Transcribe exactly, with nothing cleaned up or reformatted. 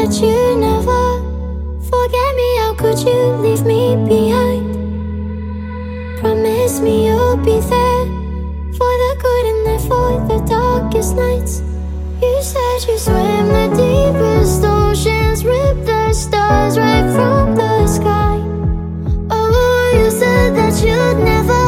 that you never forget me. How could you leave me behind? Promise me you'll be there for the good and there for the darkest nights. You said you swim the deepest oceans, rip the stars right from the sky. Oh, you said that you'd never